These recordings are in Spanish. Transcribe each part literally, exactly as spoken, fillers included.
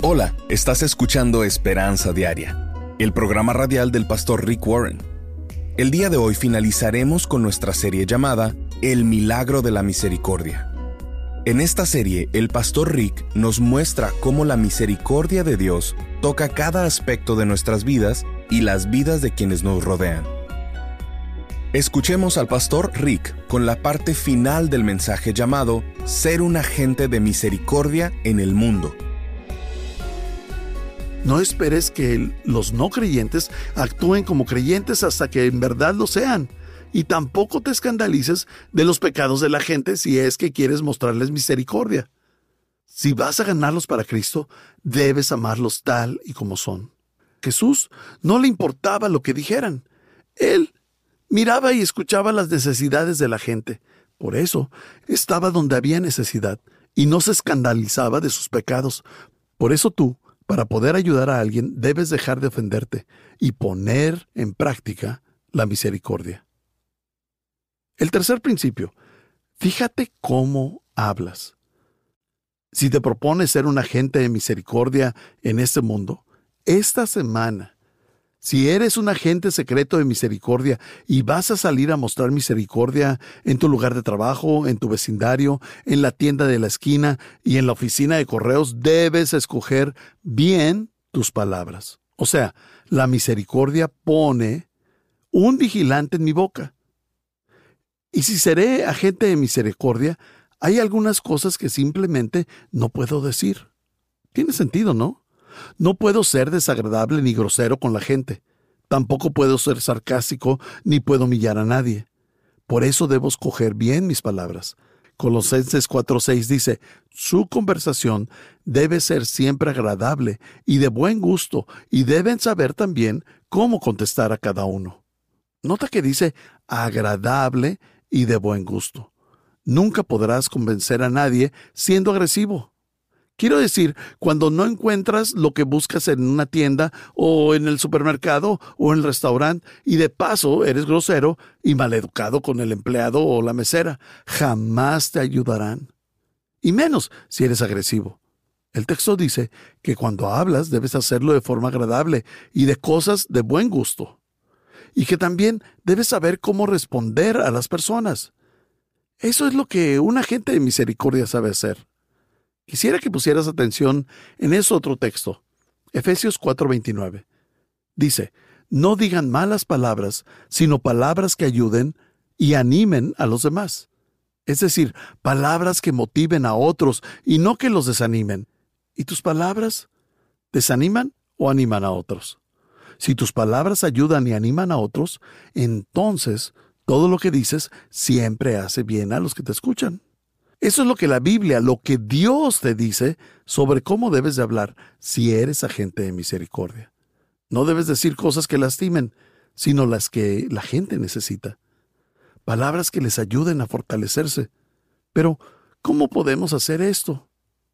Hola, estás escuchando Esperanza Diaria, el programa radial del pastor Rick Warren. El día de hoy finalizaremos con nuestra serie llamada El Milagro de la Misericordia. En esta serie, el pastor Rick nos muestra cómo la misericordia de Dios toca cada aspecto de nuestras vidas y las vidas de quienes nos rodean. Escuchemos al pastor Rick con la parte final del mensaje llamado Ser un agente de misericordia en el mundo. No esperes que los no creyentes actúen como creyentes hasta que en verdad lo sean. Y tampoco te escandalices de los pecados de la gente si es que quieres mostrarles misericordia. Si vas a ganarlos para Cristo, debes amarlos tal y como son. Jesús no le importaba lo que dijeran. Él miraba y escuchaba las necesidades de la gente. Por eso estaba donde había necesidad y no se escandalizaba de sus pecados. Por eso tú, para poder ayudar a alguien, debes dejar de ofenderte y poner en práctica la misericordia. El tercer principio, fíjate cómo hablas. Si te propones ser un agente de misericordia en este mundo, esta semana, si eres un agente secreto de misericordia y vas a salir a mostrar misericordia en tu lugar de trabajo, en tu vecindario, en la tienda de la esquina y en la oficina de correos, debes escoger bien tus palabras. O sea, la misericordia pone un vigilante en mi boca. Y si seré agente de misericordia, hay algunas cosas que simplemente no puedo decir. Tiene sentido, ¿no? No puedo ser desagradable ni grosero con la gente. Tampoco puedo ser sarcástico ni puedo humillar a nadie. Por eso debo escoger bien mis palabras. Colosenses cuatro seis dice, su conversación debe ser siempre agradable y de buen gusto, y deben saber también cómo contestar a cada uno. Nota que dice agradable y de buen gusto. Nunca podrás convencer a nadie siendo agresivo. Quiero decir, cuando no encuentras lo que buscas en una tienda o en el supermercado o en el restaurante y de paso eres grosero y maleducado con el empleado o la mesera, jamás te ayudarán. Y menos si eres agresivo. El texto dice que cuando hablas debes hacerlo de forma agradable y de cosas de buen gusto. Y que también debes saber cómo responder a las personas. Eso es lo que un agente de misericordia sabe hacer. Quisiera que pusieras atención en ese otro texto, Efesios cuatro veintinueve. Dice, no digan malas palabras, sino palabras que ayuden y animen a los demás. Es decir, palabras que motiven a otros y no que los desanimen. ¿Y tus palabras desaniman o animan a otros? Si tus palabras ayudan y animan a otros, entonces todo lo que dices siempre hace bien a los que te escuchan. Eso es lo que la Biblia, lo que Dios te dice sobre cómo debes de hablar si eres agente de misericordia. No debes decir cosas que lastimen, sino las que la gente necesita. Palabras que les ayuden a fortalecerse. Pero, ¿cómo podemos hacer esto?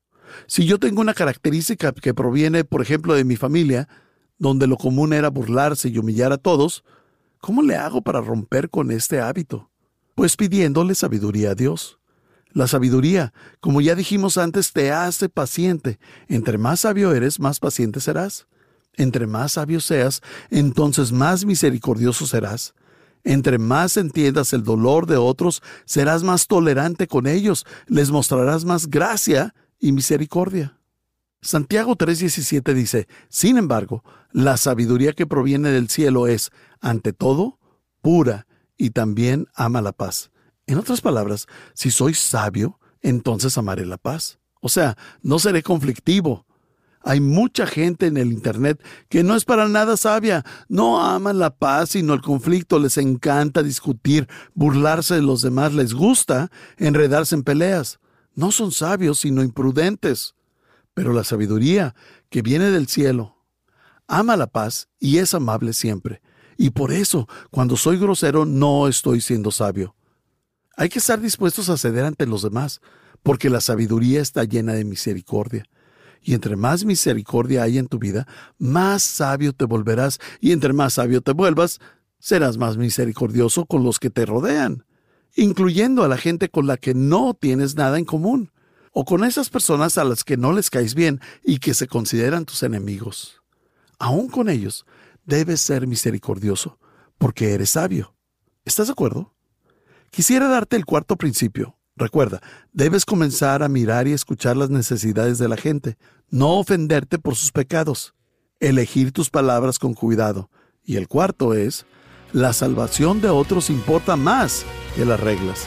Si yo tengo una característica que proviene, por ejemplo, de mi familia, donde lo común era burlarse y humillar a todos, ¿cómo le hago para romper con este hábito? Pues pidiéndole sabiduría a Dios. La sabiduría, como ya dijimos antes, te hace paciente. Entre más sabio eres, más paciente serás. Entre más sabio seas, entonces más misericordioso serás. Entre más entiendas el dolor de otros, serás más tolerante con ellos, les mostrarás más gracia y misericordia. Santiago tres diecisiete dice, sin embargo, la sabiduría que proviene del cielo es, ante todo, pura y también ama la paz. En otras palabras, si soy sabio, entonces amaré la paz. O sea, no seré conflictivo. Hay mucha gente en el internet que no es para nada sabia. No aman la paz, sino el conflicto. Les encanta discutir, burlarse de los demás. Les gusta enredarse en peleas. No son sabios, sino imprudentes. Pero la sabiduría que viene del cielo ama la paz y es amable siempre. Y por eso, cuando soy grosero, no estoy siendo sabio. Hay que estar dispuestos a ceder ante los demás, porque la sabiduría está llena de misericordia. Y entre más misericordia hay en tu vida, más sabio te volverás. Y entre más sabio te vuelvas, serás más misericordioso con los que te rodean, incluyendo a la gente con la que no tienes nada en común. o con esas personas a las que no les caes bien y que se consideran tus enemigos. Aún con ellos, debes ser misericordioso, porque eres sabio. ¿Estás de acuerdo? Quisiera darte el cuarto principio. Recuerda, debes comenzar a mirar y escuchar las necesidades de la gente, no ofenderte por sus pecados, elegir tus palabras con cuidado. Y el cuarto es, la salvación de otros importa más que las reglas.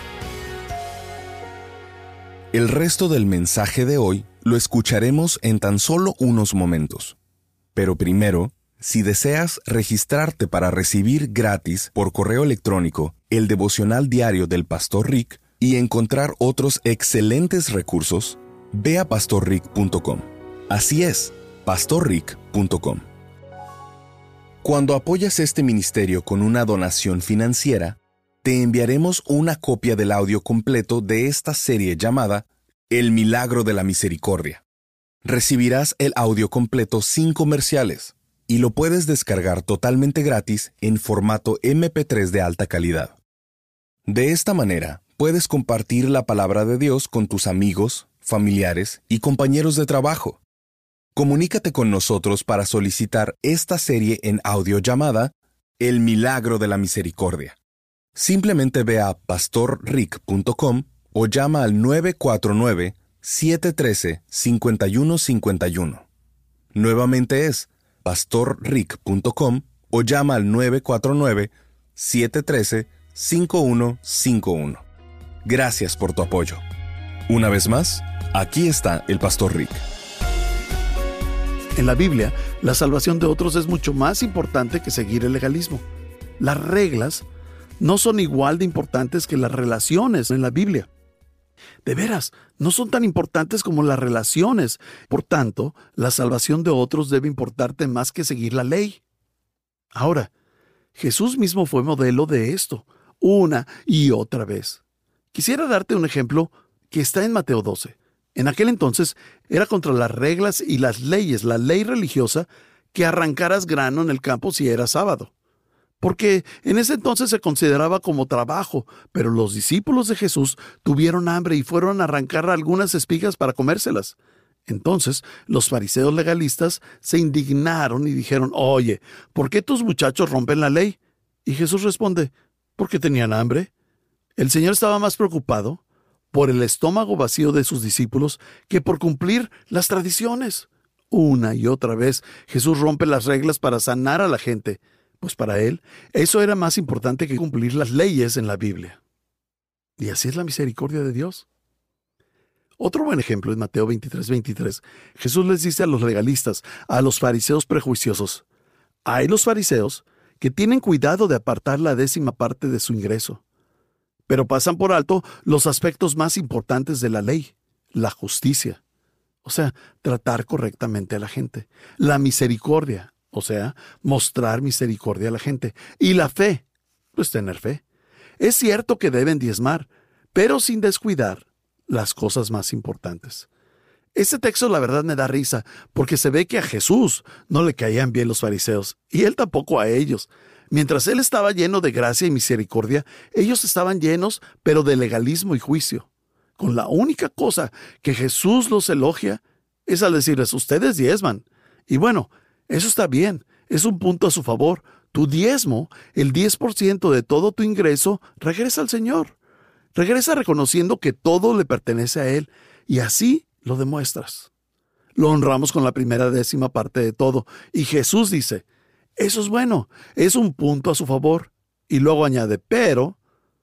El resto del mensaje de hoy lo escucharemos en tan solo unos momentos. Pero primero, si deseas registrarte para recibir gratis por correo electrónico el devocional diario del Pastor Rick y encontrar otros excelentes recursos, ve a pastor rick punto com. Así es, pastor rick punto com. Cuando apoyas este ministerio con una donación financiera, te enviaremos una copia del audio completo de esta serie llamada El Milagro de la Misericordia. Recibirás el audio completo sin comerciales y lo puedes descargar totalmente gratis en formato eme pe tres de alta calidad. De esta manera, puedes compartir la palabra de Dios con tus amigos, familiares y compañeros de trabajo. Comunícate con nosotros para solicitar esta serie en audio llamada El Milagro de la Misericordia. Simplemente ve a pastor rick punto com o llama al nueve cuatro nueve, siete uno tres, cinco uno cinco uno. Nuevamente es pastor rick punto com o llama al nueve cuatro nueve, siete uno tres, cinco uno cinco uno. Gracias por tu apoyo. Una vez más, aquí está el Pastor Rick. En la Biblia, la salvación de otros es mucho más importante que seguir el legalismo. Las reglas no son igual de importantes que las relaciones en la Biblia. De veras, no son tan importantes como las relaciones. Por tanto, la salvación de otros debe importarte más que seguir la ley. Ahora, Jesús mismo fue modelo de esto, una y otra vez. Quisiera darte un ejemplo que está en Mateo doce. En aquel entonces era contra las reglas y las leyes, la ley religiosa, que arrancaras grano en el campo si era sábado. Porque en ese entonces se consideraba como trabajo, pero los discípulos de Jesús tuvieron hambre y fueron a arrancar algunas espigas para comérselas. Entonces los fariseos legalistas se indignaron y dijeron, oye, ¿por qué tus muchachos rompen la ley? Y Jesús responde, porque tenían hambre. El Señor estaba más preocupado por el estómago vacío de sus discípulos que por cumplir las tradiciones. Una y otra vez Jesús rompe las reglas para sanar a la gente, pues para él eso era más importante que cumplir las leyes en la Biblia. Y así es la misericordia de Dios. Otro buen ejemplo es Mateo veintitrés, veintitrés. Jesús les dice a los legalistas, a los fariseos prejuiciosos, hay los fariseos que tienen cuidado de apartar la décima parte de su ingreso, pero pasan por alto los aspectos más importantes de la ley, la justicia, o sea, tratar correctamente a la gente, la misericordia, o sea, mostrar misericordia a la gente, y la fe, pues tener fe. Es cierto que deben diezmar, pero sin descuidar las cosas más importantes. Este texto la verdad me da risa, porque se ve que a Jesús no le caían bien los fariseos, y él tampoco a ellos. Mientras él estaba lleno de gracia y misericordia, ellos estaban llenos, pero de legalismo y juicio. Con la única cosa que Jesús los elogia es al decirles, ustedes diezman. Y bueno, eso está bien, es un punto a su favor. Tu diezmo, el diez por ciento de todo tu ingreso, regresa al Señor. Regresa reconociendo que todo le pertenece a Él, y así lo demuestras. Lo honramos con la primera décima parte de todo, y Jesús dice, eso es bueno, es un punto a su favor. Y luego añade, pero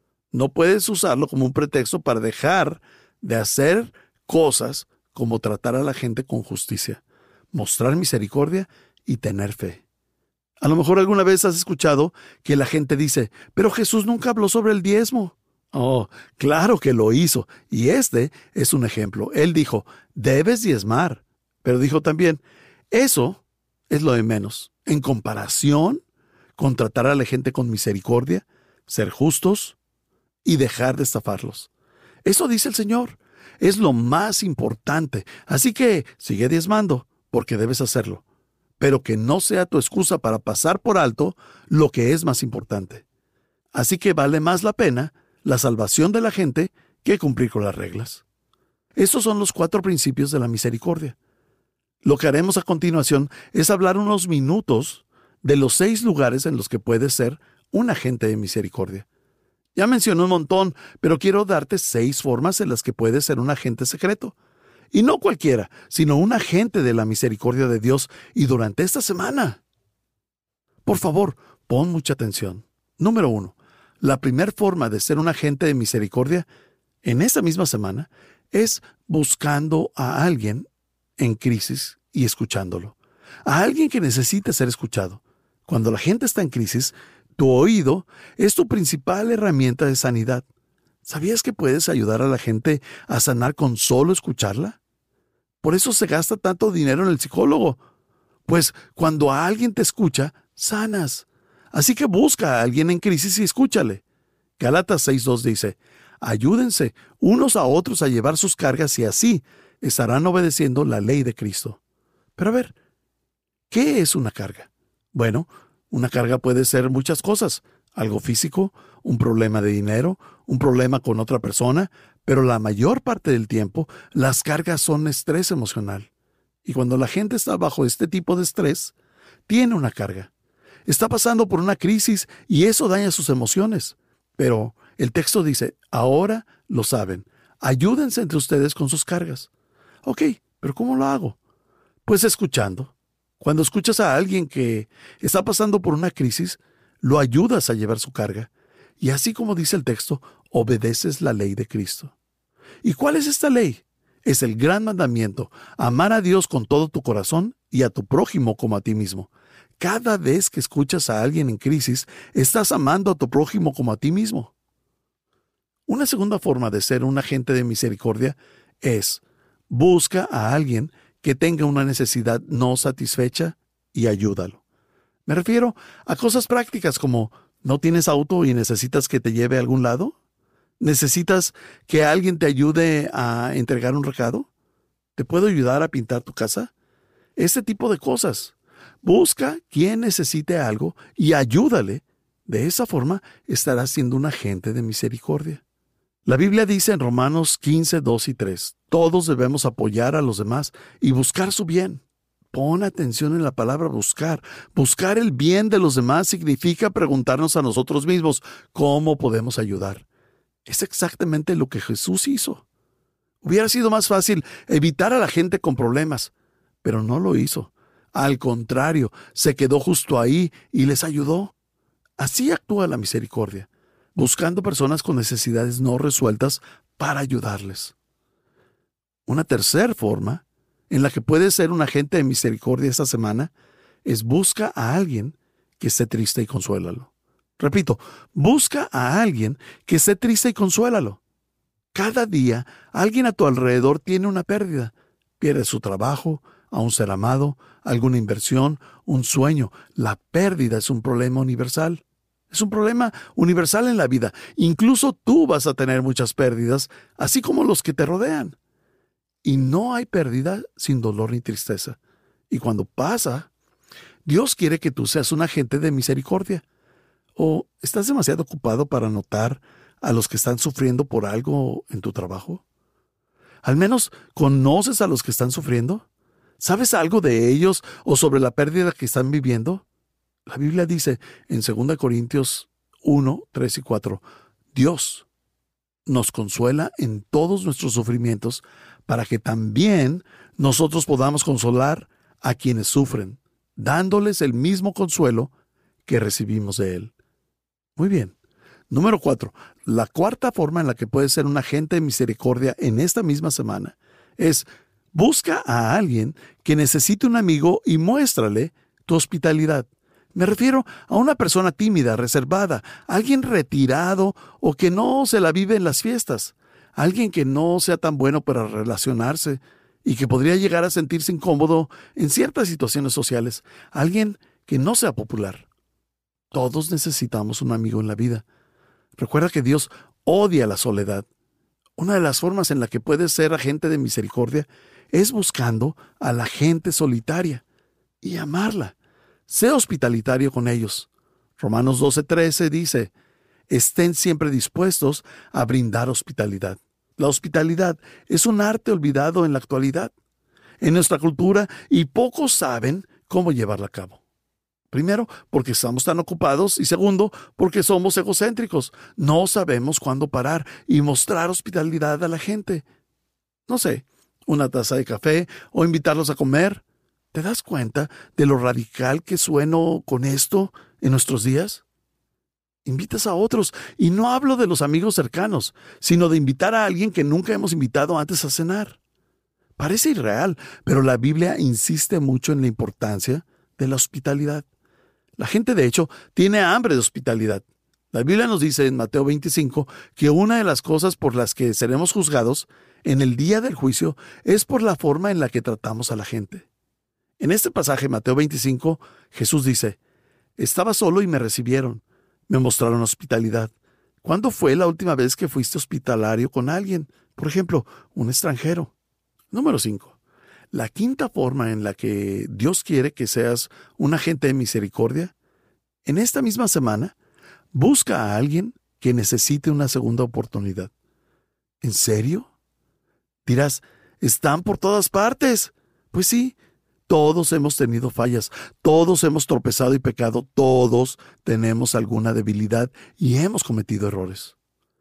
no puedes usarlo como un pretexto para dejar de hacer cosas como tratar a la gente con justicia, mostrar misericordia y tener fe. A lo mejor alguna vez has escuchado que la gente dice, pero Jesús nunca habló sobre el diezmo. Oh, claro que lo hizo, y este es un ejemplo. Él dijo, debes diezmar, pero dijo también, eso es lo de menos, en comparación con tratar a la gente con misericordia, ser justos y dejar de estafarlos. Eso dice el Señor, es lo más importante, así que sigue diezmando, porque debes hacerlo, pero que no sea tu excusa para pasar por alto lo que es más importante. Así que vale más la pena la salvación de la gente que cumplir con las reglas. Estos son los cuatro principios de la misericordia. Lo que haremos a continuación es hablar unos minutos de los seis lugares en los que puedes ser un agente de misericordia. Ya mencioné un montón, pero quiero darte seis formas en las que puedes ser un agente secreto. Y no cualquiera, sino un agente de la misericordia de Dios y durante esta semana. Por favor, pon mucha atención. Número uno. La primera forma de ser un agente de misericordia en esta misma semana es buscando a alguien en crisis y escuchándolo. A alguien que necesita ser escuchado. Cuando la gente está en crisis, tu oído es tu principal herramienta de sanidad. ¿Sabías que puedes ayudar a la gente a sanar con solo escucharla? Por eso se gasta tanto dinero en el psicólogo. Pues cuando a alguien te escucha, sanas. Así que busca a alguien en crisis y escúchale. Gálatas seis dos dice, ayúdense unos a otros a llevar sus cargas y así estarán obedeciendo la ley de Cristo. Pero a ver, ¿qué es una carga? Bueno, una carga puede ser muchas cosas. Algo físico, un problema de dinero, un problema con otra persona, pero la mayor parte del tiempo las cargas son estrés emocional. Y cuando la gente está bajo este tipo de estrés, tiene una carga. Está pasando por una crisis y eso daña sus emociones. Pero el texto dice, ahora lo saben, ayúdense entre ustedes con sus cargas. Ok, pero ¿cómo lo hago? Pues escuchando. Cuando escuchas a alguien que está pasando por una crisis, lo ayudas a llevar su carga. Y así como dice el texto, obedeces la ley de Cristo. ¿Y cuál es esta ley? Es el gran mandamiento, amar a Dios con todo tu corazón y a tu prójimo como a ti mismo. Cada vez que escuchas a alguien en crisis, estás amando a tu prójimo como a ti mismo. Una segunda forma de ser un agente de misericordia es busca a alguien que tenga una necesidad no satisfecha y ayúdalo. Me refiero a cosas prácticas como ¿no tienes auto y necesitas que te lleve a algún lado? ¿Necesitas que alguien te ayude a entregar un recado? ¿Te puedo ayudar a pintar tu casa? Ese tipo de cosas. Busca quien necesite algo y ayúdale. De esa forma estarás siendo un agente de misericordia. La Biblia dice en Romanos quince, dos y tres, todos debemos apoyar a los demás y buscar su bien. Pon atención en la palabra buscar. Buscar el bien de los demás significa preguntarnos a nosotros mismos, ¿cómo podemos ayudar? Es exactamente lo que Jesús hizo. Hubiera sido más fácil evitar a la gente con problemas, pero no lo hizo. Al contrario, se quedó justo ahí y les ayudó. Así actúa la misericordia, buscando personas con necesidades no resueltas para ayudarles. Una tercera forma en la que puedes ser un agente de misericordia esta semana es busca a alguien que esté triste y consuélalo. Repito, busca a alguien que esté triste y consuélalo. Cada día, alguien a tu alrededor tiene una pérdida. Pierde su trabajo, a un ser amado, alguna inversión, un sueño. La pérdida es un problema universal. Es un problema universal en la vida. Incluso tú vas a tener muchas pérdidas, así como los que te rodean. Y no hay pérdida sin dolor ni tristeza. Y cuando pasa, Dios quiere que tú seas un agente de misericordia. ¿O estás demasiado ocupado para notar a los que están sufriendo por algo en tu trabajo? ¿Al menos conoces a los que están sufriendo? ¿Sabes algo de ellos o sobre la pérdida que están viviendo? La Biblia dice en segunda Corintios uno, tres y cuatro, Dios nos consuela en todos nuestros sufrimientos para que también nosotros podamos consolar a quienes sufren, dándoles el mismo consuelo que recibimos de Él. Muy bien. Número cuatro. La cuarta forma en la que puedes ser un agente de misericordia en esta misma semana es busca a alguien que necesite un amigo y muéstrale tu hospitalidad. Me refiero a una persona tímida, reservada, alguien retirado o que no se la vive en las fiestas, alguien que no sea tan bueno para relacionarse y que podría llegar a sentirse incómodo en ciertas situaciones sociales, alguien que no sea popular. Todos necesitamos un amigo en la vida. Recuerda que Dios odia la soledad. Una de las formas en la que puedes ser agente de misericordia es buscando a la gente solitaria y amarla. Sé hospitalitario con ellos. Romanos doce, trece dice, estén siempre dispuestos a brindar hospitalidad. La hospitalidad es un arte olvidado en la actualidad, en nuestra cultura, y pocos saben cómo llevarla a cabo. Primero, porque estamos tan ocupados, y segundo, porque somos egocéntricos. No sabemos cuándo parar y mostrar hospitalidad a la gente. No sé, una taza de café o invitarlos a comer. ¿Te das cuenta de lo radical que sueno con esto en nuestros días? Invitas a otros, y no hablo de los amigos cercanos, sino de invitar a alguien que nunca hemos invitado antes a cenar. Parece irreal, pero la Biblia insiste mucho en la importancia de la hospitalidad. La gente, de hecho, tiene hambre de hospitalidad. La Biblia nos dice en Mateo veinticinco que una de las cosas por las que seremos juzgados en el día del juicio es por la forma en la que tratamos a la gente. En este pasaje, Mateo veinticinco, Jesús dice: «Estaba solo y me recibieron, me mostraron hospitalidad». ¿Cuándo fue la última vez que fuiste hospitalario con alguien? Por ejemplo, un extranjero. Número cinco. La quinta forma en la que Dios quiere que seas un agente de misericordia: en esta misma semana, busca a alguien que necesite una segunda oportunidad. ¿En serio? Dirás, están por todas partes. Pues sí, todos hemos tenido fallas, todos hemos tropezado y pecado, todos tenemos alguna debilidad y hemos cometido errores.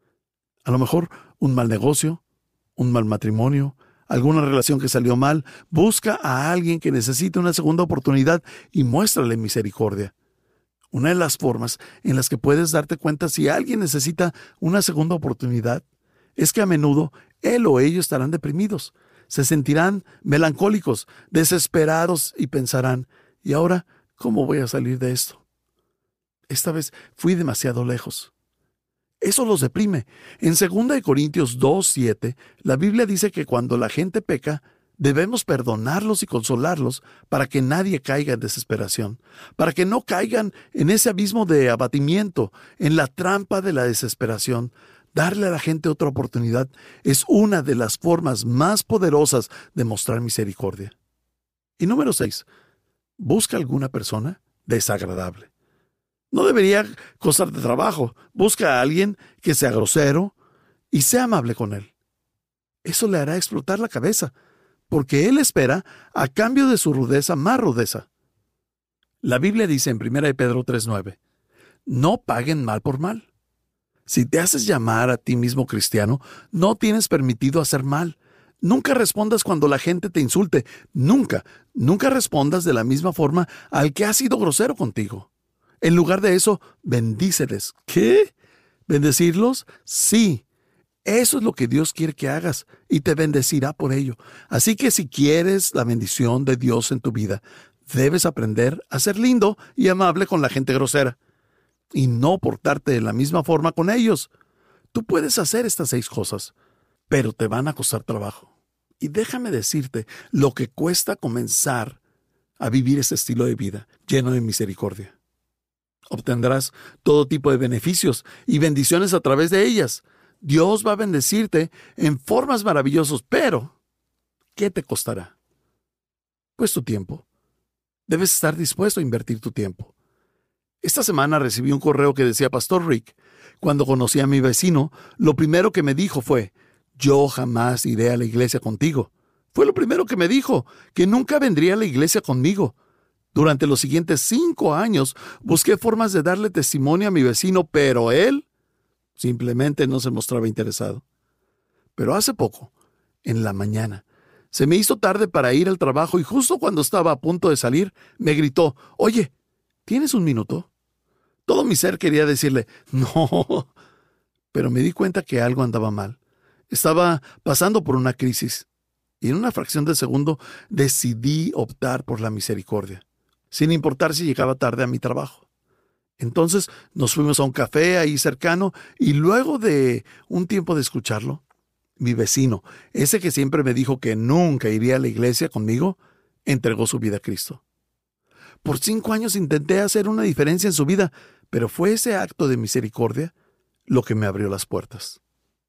A lo mejor un mal negocio, un mal matrimonio, alguna relación que salió mal. Busca a alguien que necesite una segunda oportunidad y muéstrale misericordia. Una de las formas en las que puedes darte cuenta si alguien necesita una segunda oportunidad es que a menudo él o ellos estarán deprimidos, se sentirán melancólicos, desesperados y pensarán: ¿y ahora cómo voy a salir de esto? Esta vez fui demasiado lejos. Eso los deprime. En segunda de Corintios dos siete, la Biblia dice que cuando la gente peca, debemos perdonarlos y consolarlos para que nadie caiga en desesperación, para que no caigan en ese abismo de abatimiento, en la trampa de la desesperación. Darle a la gente otra oportunidad es una de las formas más poderosas de mostrar misericordia. Y número seis, busca alguna persona desagradable. No debería costarte trabajo. Busca a alguien que sea grosero y sea amable con él. Eso le hará explotar la cabeza, porque él espera, a cambio de su rudeza, más rudeza. La Biblia dice en primera de Pedro tres nueve, no paguen mal por mal. Si te haces llamar a ti mismo cristiano, no tienes permitido hacer mal. Nunca respondas cuando la gente te insulte. Nunca, nunca respondas de la misma forma al que ha sido grosero contigo. En lugar de eso, bendíceles. ¿Qué? ¿Bendecirlos? Sí. Eso es lo que Dios quiere que hagas y te bendecirá por ello. Así que si quieres la bendición de Dios en tu vida, debes aprender a ser lindo y amable con la gente grosera y no portarte de la misma forma con ellos. Tú puedes hacer estas seis cosas, pero te van a costar trabajo. Y déjame decirte lo que cuesta comenzar a vivir este estilo de vida lleno de misericordia. Obtendrás todo tipo de beneficios y bendiciones a través de ellas. Dios va a bendecirte en formas maravillosas, pero ¿qué te costará? Pues tu tiempo. Debes estar dispuesto a invertir tu tiempo. Esta semana recibí un correo que decía: Pastor Rick, cuando conocí a mi vecino, lo primero que me dijo fue: yo jamás iré a la iglesia contigo. Fue lo primero que me dijo, que nunca vendría a la iglesia conmigo. Durante los siguientes cinco años busqué formas de darle testimonio a mi vecino, pero él simplemente no se mostraba interesado. Pero hace poco, en la mañana, se me hizo tarde para ir al trabajo y justo cuando estaba a punto de salir, me gritó: oye, ¿tienes un minuto? Todo mi ser quería decirle no, pero me di cuenta que algo andaba mal. Estaba pasando por una crisis y en una fracción de segundo decidí optar por la misericordia, sin importar si llegaba tarde a mi trabajo. Entonces nos fuimos a un café ahí cercano y luego de un tiempo de escucharlo, mi vecino, ese que siempre me dijo que nunca iría a la iglesia conmigo, entregó su vida a Cristo. Por cinco años intenté hacer una diferencia en su vida, pero fue ese acto de misericordia lo que me abrió las puertas.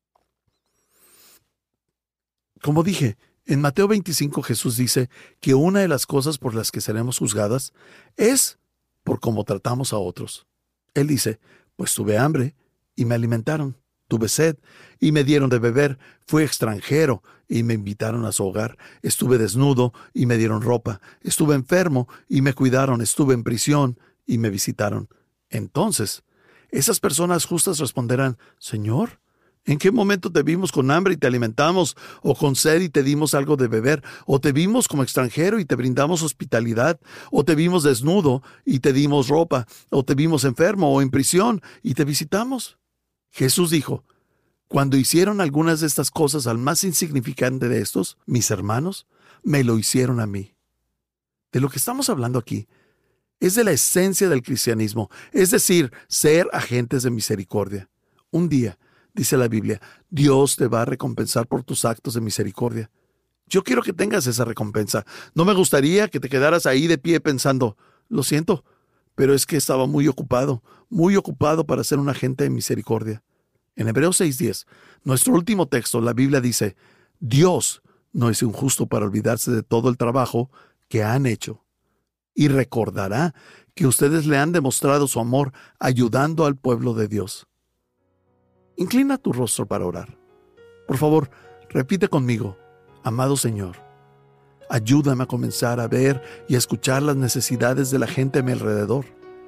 Como dije, en Mateo veinticinco Jesús dice que una de las cosas por las que seremos juzgadas es por cómo tratamos a otros. Él dice: pues tuve hambre y me alimentaron, Tuve sed y me dieron de beber. Fui extranjero y me invitaron a su hogar. Estuve desnudo y me dieron ropa. Estuve enfermo y me cuidaron. Estuve en prisión y me visitaron. Entonces, esas personas justas responderán: Señor, ¿en qué momento te vimos con hambre y te alimentamos, o con sed y te dimos algo de beber? ¿O te vimos como extranjero y te brindamos hospitalidad? ¿O te vimos desnudo y te dimos ropa? ¿O te vimos enfermo o en prisión y te visitamos? Jesús dijo: cuando hicieron algunas de estas cosas al más insignificante de estos, mis hermanos, me lo hicieron a mí. De lo que estamos hablando aquí es de la esencia del cristianismo, es decir, ser agentes de misericordia. Un día, dice la Biblia, Dios te va a recompensar por tus actos de misericordia. Yo quiero que tengas esa recompensa. No me gustaría que te quedaras ahí de pie pensando: lo siento, pero es que estaba muy ocupado, muy ocupado para ser un agente de misericordia. En Hebreos seis diez, nuestro último texto, la Biblia dice: Dios no es injusto para olvidarse de todo el trabajo que han hecho, y recordará que ustedes le han demostrado su amor ayudando al pueblo de Dios. Inclina tu rostro para orar. Por favor, repite conmigo: amado Señor, ayúdame a comenzar a ver y a escuchar las necesidades de la gente a mi alrededor.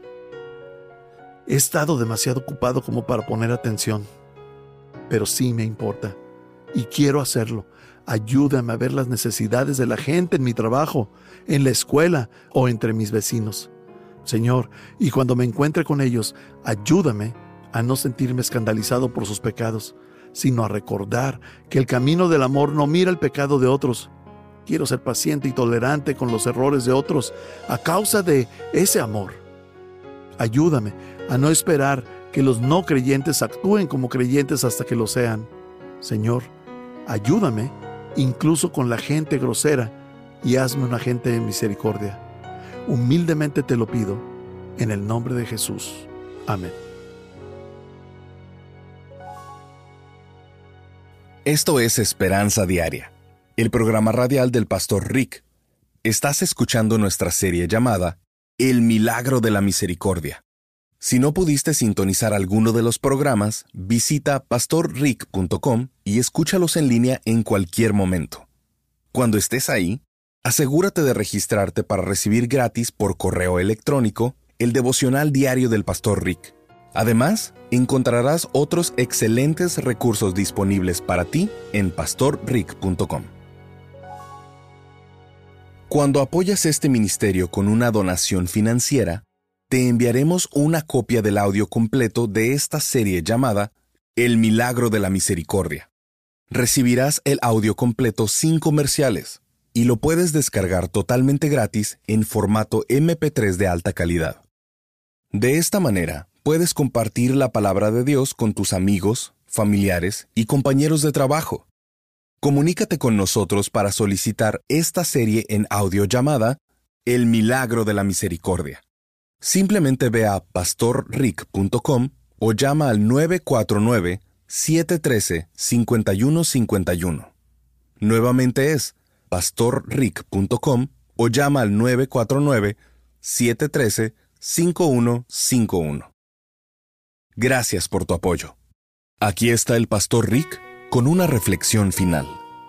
He estado demasiado ocupado como para poner atención, pero sí me importa y quiero hacerlo. Ayúdame a ver las necesidades de la gente en mi trabajo, en la escuela o entre mis vecinos. Señor, y cuando me encuentre con ellos, ayúdame a no sentirme escandalizado por sus pecados, sino a recordar que el camino del amor no mira el pecado de otros. Quiero ser paciente y tolerante con los errores de otros a causa de ese amor. Ayúdame a no esperar que los no creyentes actúen como creyentes hasta que lo sean. Señor, ayúdame incluso con la gente grosera y hazme un agente de misericordia. Humildemente te lo pido, en el nombre de Jesús. Amén. Esto es Esperanza Diaria, el programa radial del Pastor Rick. Estás escuchando nuestra serie llamada El Milagro de la Misericordia. Si no pudiste sintonizar alguno de los programas, visita pastor rick punto com y escúchalos en línea en cualquier momento. Cuando estés ahí, asegúrate de registrarte para recibir gratis por correo electrónico el devocional diario del Pastor Rick. Además, encontrarás otros excelentes recursos disponibles para ti en pastor rick punto com. Cuando apoyas este ministerio con una donación financiera, te enviaremos una copia del audio completo de esta serie llamada El Milagro de la Misericordia. Recibirás el audio completo sin comerciales y lo puedes descargar totalmente gratis en formato eme pe tres de alta calidad. De esta manera, puedes compartir la palabra de Dios con tus amigos, familiares y compañeros de trabajo. Comunícate con nosotros para solicitar esta serie en audio llamada El Milagro de la Misericordia. Simplemente ve a pastor rick punto com o llama al nueve cuatro nueve, siete uno tres, cinco uno cinco uno. Nuevamente es pastor rick punto com o llama al nueve cuatro nueve, siete uno tres, cinco uno cinco uno. Gracias por tu apoyo. Aquí está el Pastor Rick con una reflexión final.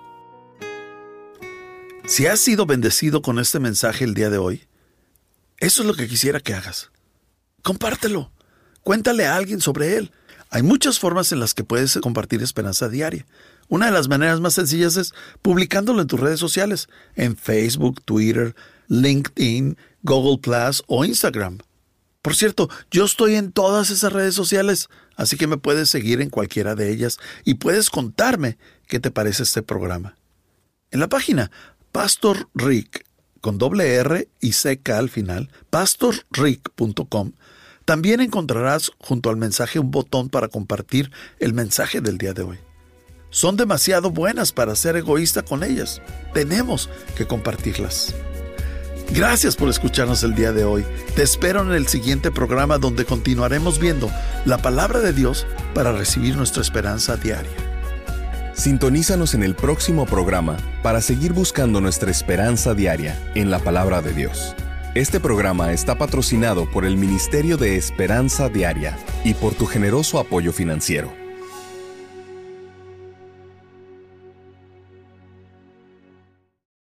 Si has sido bendecido con este mensaje el día de hoy, eso es lo que quisiera que hagas. Compártelo. Cuéntale a alguien sobre él. Hay muchas formas en las que puedes compartir esperanza diaria. Una de las maneras más sencillas es publicándolo en tus redes sociales, en Facebook, Twitter, LinkedIn, Google Plus o Instagram. Por cierto, yo estoy en todas esas redes sociales, así que me puedes seguir en cualquiera de ellas y puedes contarme qué te parece este programa. En la página Pastor Rick, con doble R y C K al final, pastor rick punto com, también encontrarás junto al mensaje un botón para compartir el mensaje del día de hoy. Son demasiado buenas para ser egoísta con ellas. Tenemos que compartirlas. Gracias por escucharnos el día de hoy. Te espero en el siguiente programa donde continuaremos viendo la palabra de Dios para recibir nuestra esperanza diaria. Sintonízanos en el próximo programa para seguir buscando nuestra esperanza diaria en la palabra de Dios. Este programa está patrocinado por el Ministerio de Esperanza Diaria y por tu generoso apoyo financiero.